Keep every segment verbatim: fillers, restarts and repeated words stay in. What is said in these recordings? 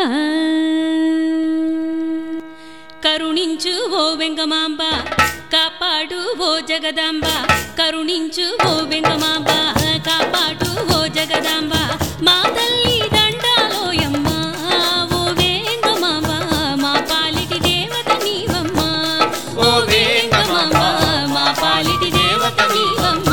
కరుణించు ఓ వెంగమాంబ కాపాడు ఓ జగదాంబ కరుణించు ఓ వెంగమాంబ కాపాడు ఓ జగదాంబ మా తల్లి దండాలోయమ్మ ఓ వెంగమాంబ మా పాలిటి దేవత నీవమ్మ ఓ వెంగమాంబ మా పాలిటి దేవత నీవమ్మ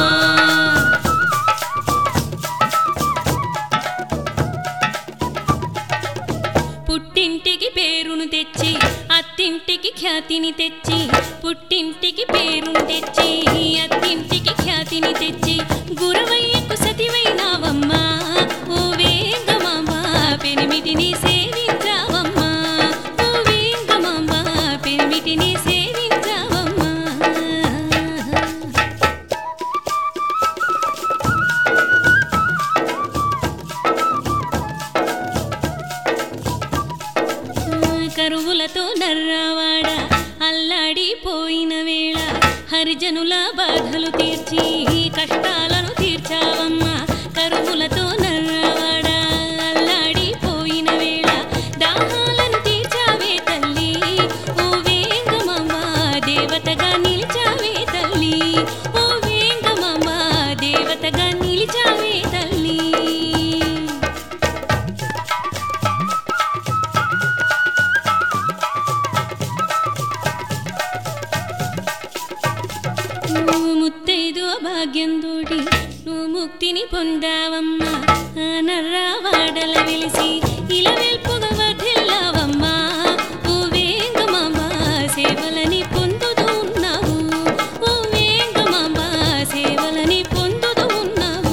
పుట్టింటికి పేరును తెచ్చి అత్తింటికి ఖ్యాతిని తెచ్చి పుట్టింటికి పేరును తెచ్చి అత్తింటికి ఖ్యాతిని తెచ్చి గురవయ్యకు సతివైనావమ్మా ఓ వేంగమాంబ పెనిమిటిని సేవించావమ్మా ఓ వేంగమాంబ పెనిమిటిని సేవించావమ్మా కరువులతో నర్రావాడ అల్లాడిపోయిన వేళ హరిజనుల బాధలు తీర్చి కష్టాలను తీర్చావమ్మా కరువులతో నర్రావాడ అల్లాడిపోయిన వేళ దాహాలను తీర్చావే తల్లి ఓ వేంగమాంబ దేవతగా నిలిచావే తల్లి ఓ వేంగమాంబ దేవతగా నిలిచావే తల్లి ముత్తైదు భాగ్యంతోటి నువ్వు ముక్తిని పొందావమ్మా నర్రావాడల వెలిసి ఇలా వెల్పుగా వర్ధిల్లావమ్మా ఓ వేంగమాంబ సేవలని పొందుతూ ఉన్నావు ఓ వేంగమాంబ సేవలని పొందుతూ ఉన్నావు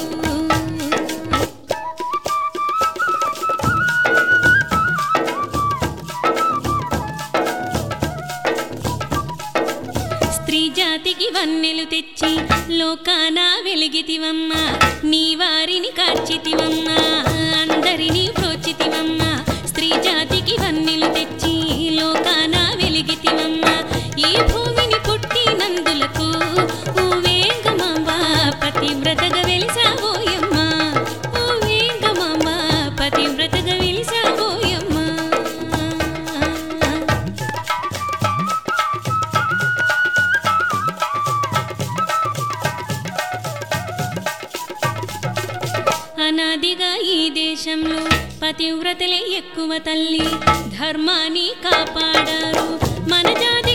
స్త్రీ జాతికి వన్నెలు తెచ్చి లోకాన వెలిగితివమ్మా నీ వారిని కార్చితివమ్మా అందరినీ ప్రోచితివమ్మా స్త్రీ జాతికి వన్నెలు తెచ్చి లోకాన వెలిగితివమ్మా ఈ భూమిని పుట్టినందులకు ఓ వేంగమాంబ పతివ్రతగా వెలిసావోయమ్మా ఓ వేంగమాంబ పతివ్రతగా వెలిసావోయమ్మా అనాదిగా ఈ దేశంలో పతివ్రతలే ఎక్కువ తల్లి ధర్మాన్ని కాపాడారు మన జాతి